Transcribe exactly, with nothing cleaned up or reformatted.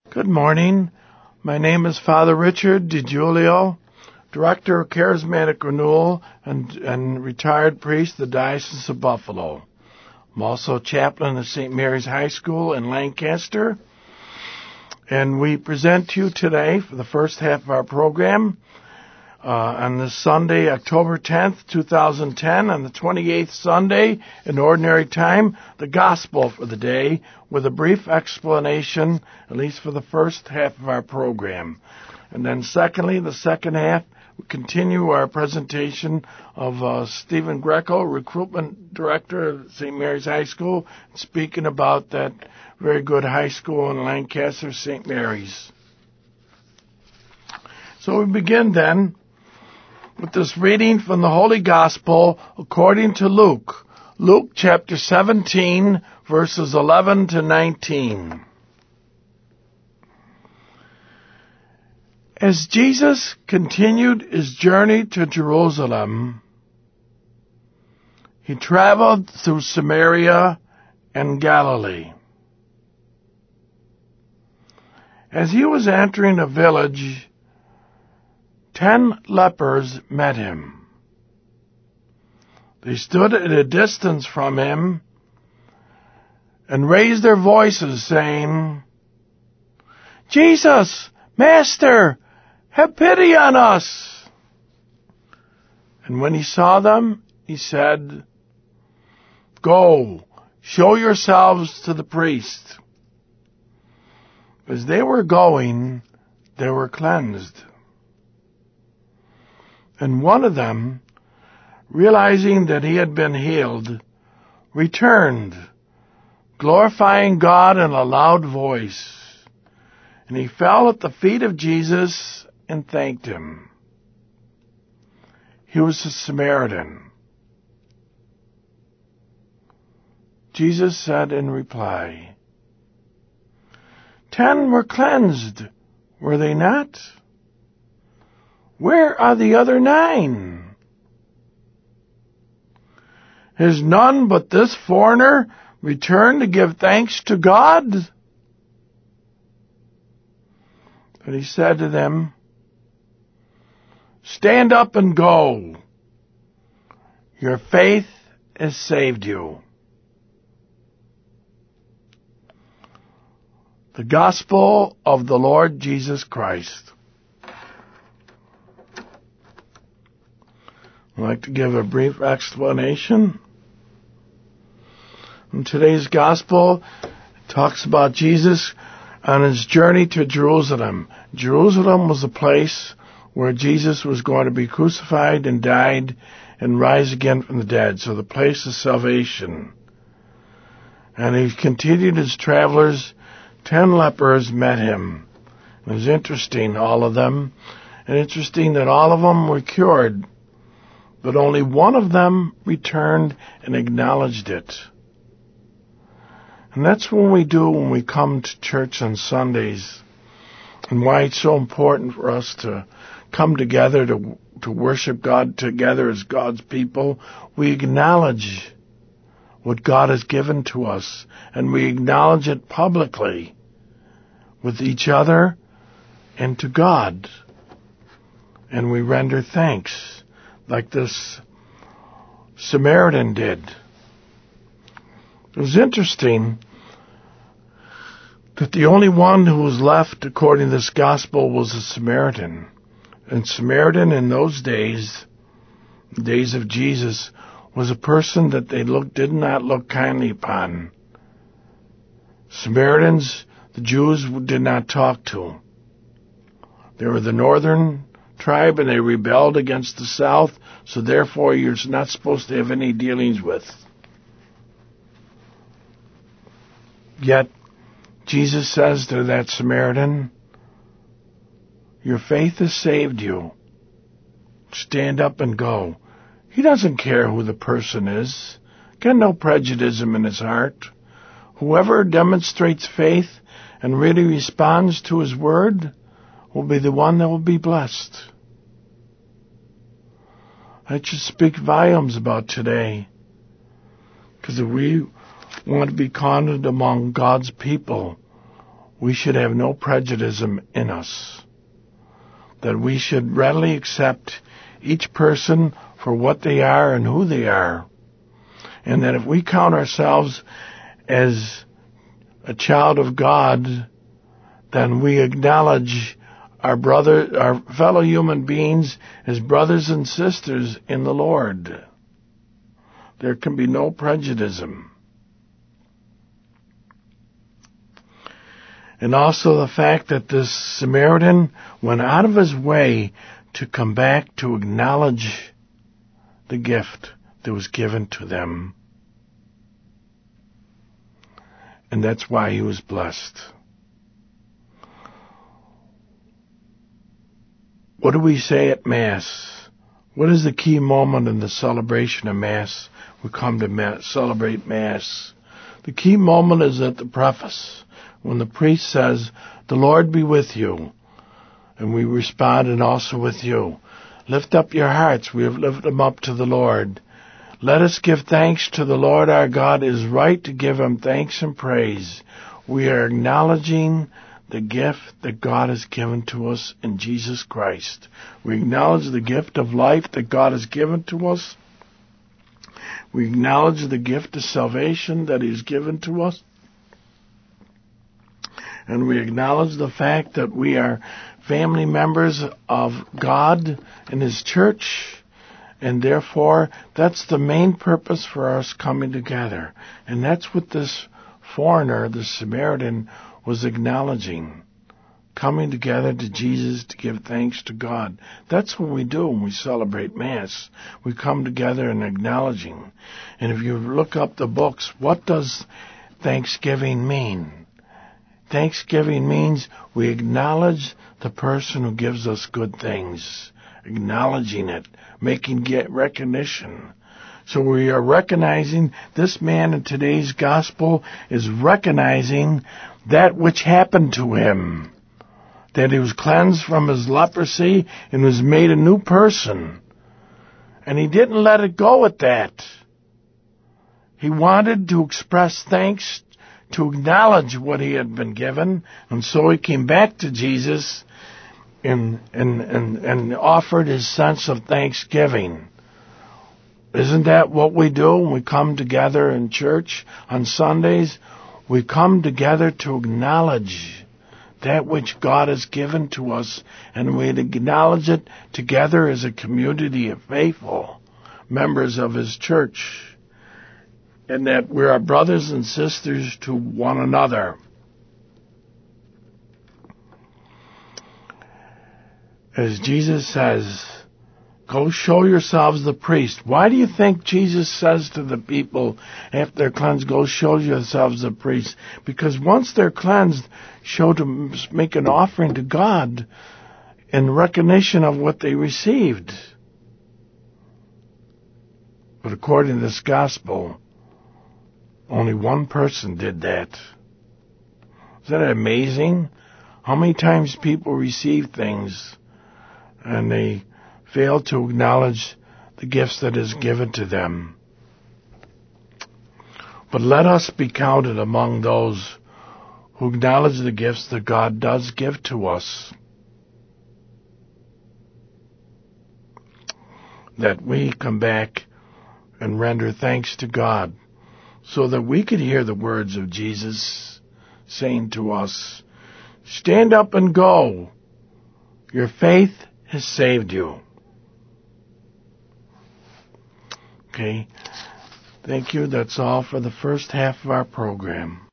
Good morning. My name is Father Richard DiGiulio, Director of Charismatic Renewal and, and retired priest of the Diocese of Buffalo. I'm also chaplain at Saint Mary's High School in Lancaster. And we present to you today, for the first half of our program, uh, on this Sunday, October tenth, twenty ten, on the twenty-eighth Sunday in Ordinary Time, the Gospel for the day, with a brief explanation, at least for the first half of our program. And then secondly, the second half, we continue our presentation of uh, Stephen Greco, Recruitment Director at Saint Mary's High School, speaking about that very good high school in Lancaster, Saint Mary's. So we begin then with this reading from the Holy Gospel according to Luke. Luke chapter seventeen, verses eleven to nineteen. As Jesus continued his journey to Jerusalem, he traveled through Samaria and Galilee. As he was entering a village, ten lepers met him. They stood at a distance from him and raised their voices, saying, "Jesus, Master, have pity on us." And when he saw them, he said, "Go, show yourselves to the priest." As they were going, they were cleansed. And one of them, realizing that he had been healed, returned, glorifying God in a loud voice. And he fell at the feet of Jesus and thanked him. He was a Samaritan. Jesus said in reply, "Ten were cleansed, were they not? Where are the other nine? Has none but this foreigner returned to give thanks to God?" But he said to them, "Stand up and go. Your faith has saved you." The Gospel of the Lord Jesus Christ. I'd like to give a brief explanation. In today's Gospel, it talks about Jesus on his journey to Jerusalem. Jerusalem was the place where Jesus was going to be crucified and died and rise again from the dead, so the place of salvation. And he continued his travelers. Ten lepers met him. It was interesting, all of them, and interesting that all of them were cured, but only one of them returned and acknowledged it. And that's what we do when we come to church on Sundays, and why it's so important for us to come together to to worship God together as God's people. We acknowledge what God has given to us, and we acknowledge it publicly with each other and to God. And we render thanks, like this Samaritan did. It was interesting that the only one who was left, according to this gospel, was a Samaritan. And Samaritan in those days, the days of Jesus, was a person that they looked, did not look kindly upon. Samaritans, the Jews did not talk to. They were the northern tribe, and they rebelled against the south, so therefore you're not supposed to have any dealings with. Yet, Jesus says to that Samaritan, "Your faith has saved you. Stand up and go." He doesn't care who the person is. Got no prejudice in his heart. Whoever demonstrates faith and really responds to his word will be the one that will be blessed. That should speak volumes about today. Because if we want to be counted among God's people, we should have no prejudice in us, that we should readily accept each person for what they are and who they are, and that if we count ourselves as a child of God, then we acknowledge our brother, our fellow human beings as brothers and sisters in the Lord. There can be no prejudice. And also the fact that this Samaritan went out of his way to come back to acknowledge the gift that was given to them. And that's why he was blessed. What do we say at Mass? What is the key moment in the celebration of Mass? We come to Mass, celebrate Mass. The key moment is at the preface, when the priest says, "The Lord be with you." And we respond, "And also with you." Lift up your hearts. We have lifted them up to the Lord. Let us give thanks to the Lord our God. It is right to give him thanks and praise. We are acknowledging the gift that God has given to us in Jesus Christ. We acknowledge the gift of life that God has given to us. We acknowledge the gift of salvation that he has given to us. And we acknowledge the fact that we are family members of God and his church. And therefore, that's the main purpose for us coming together. And that's what this foreigner, the Samaritan, was acknowledging. Coming together to Jesus to give thanks to God. That's what we do when we celebrate Mass. We come together and acknowledging. And if you look up the books, what does Thanksgiving mean? Thanksgiving means we acknowledge the person who gives us good things. Acknowledging it. Making get recognition. So we are recognizing this man in today's gospel is recognizing that which happened to him. That he was cleansed from his leprosy and was made a new person. And he didn't let it go at that. He wanted to express thanks, to acknowledge what he had been given. And so he came back to Jesus and, and, and, and offered his sense of thanksgiving. Isn't that what we do when we come together in church on Sundays? We come together to acknowledge that which God has given to us, and we acknowledge it together as a community of faithful members of his church, and that we are brothers and sisters to one another. As Jesus says, go show yourselves the priest. Why do you think Jesus says to the people after they're cleansed, go show yourselves the priest? Because once they're cleansed, show to make an offering to God in recognition of what they received. But according to this gospel, only one person did that. Isn't that amazing? How many times people receive things and they fail to acknowledge the gifts that is given to them. But let us be counted among those who acknowledge the gifts that God does give to us. That we come back and render thanks to God so that we could hear the words of Jesus saying to us, stand up and go. Your faith has saved you. Okay. Thank you. That's all for the first half of our program.